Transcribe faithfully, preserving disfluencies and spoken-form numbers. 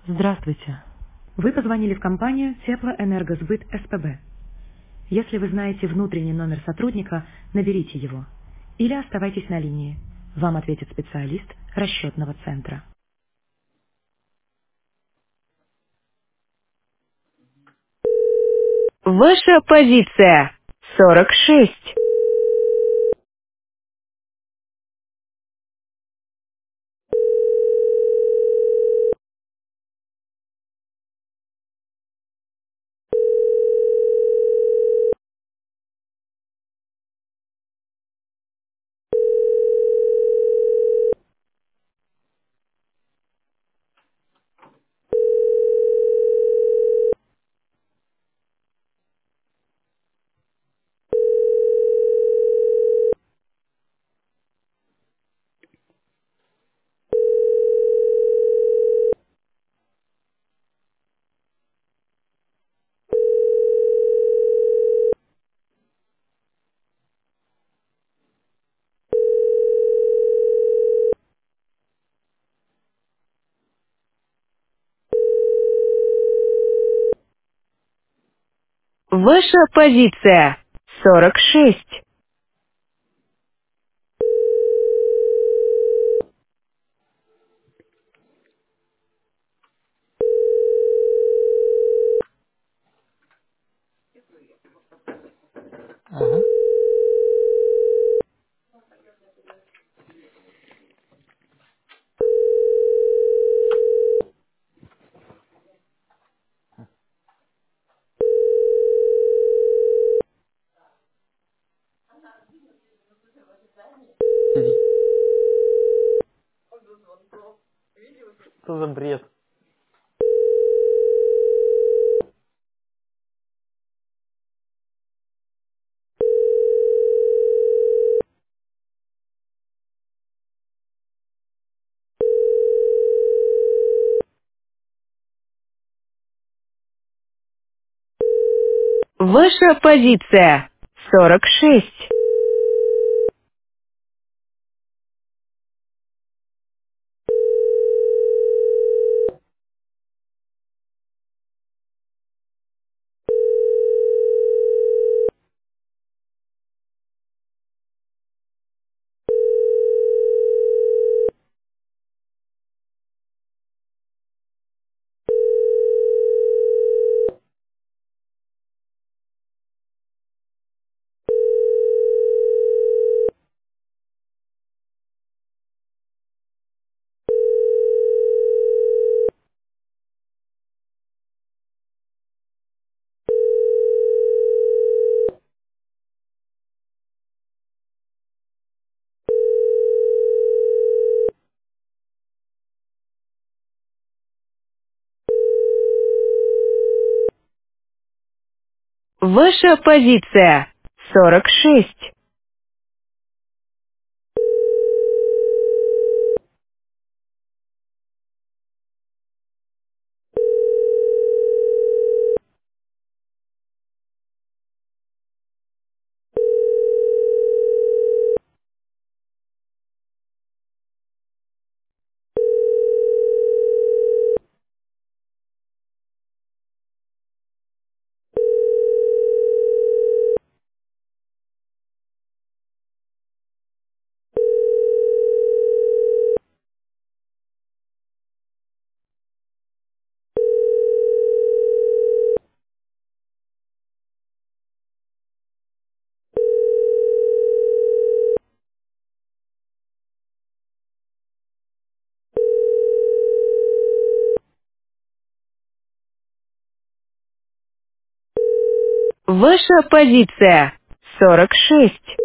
Здравствуйте. Вы позвонили в компанию Теплоэнергосбыт СПБ. Если вы знаете внутренний номер сотрудника, наберите его. Или оставайтесь на линии. Вам ответит специалист расчетного центра. Ваша позиция сорок шесть. Ваша позиция сорок шесть. Ага. Мгм. Что за бред? Ваша позиция сорок шесть. Ваша позиция сорок шесть. Ваша позиция сорок шесть.